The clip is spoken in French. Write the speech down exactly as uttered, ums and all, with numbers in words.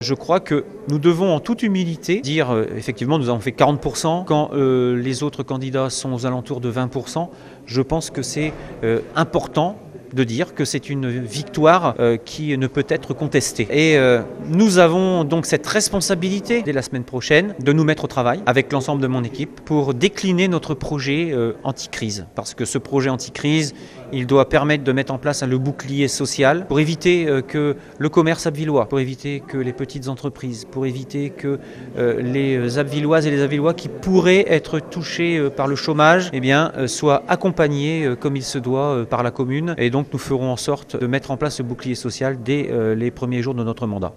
Je crois que nous devons en toute humilité dire, euh, effectivement, nous avons fait quarante pour cent, quand euh, les autres candidats sont aux alentours de vingt pour cent. Je pense que c'est euh, important de dire que c'est une victoire euh, qui ne peut être contestée. Et euh, nous avons donc cette responsabilité, dès la semaine prochaine, de nous mettre au travail avec l'ensemble de mon équipe pour décliner notre projet euh, anti-crise. Parce que ce projet anti-crise, il doit permettre de mettre en place le bouclier social pour éviter euh, que le commerce abbvillois, pour éviter que les petites entreprises, pour éviter que euh, les abbvilloises et les abbvillois qui pourraient être touchés euh, par le chômage eh bien, euh, soient accompagnés euh, comme il se doit euh, par la commune. Et donc nous ferons en sorte de mettre en place ce bouclier social dès euh, les premiers jours de notre mandat.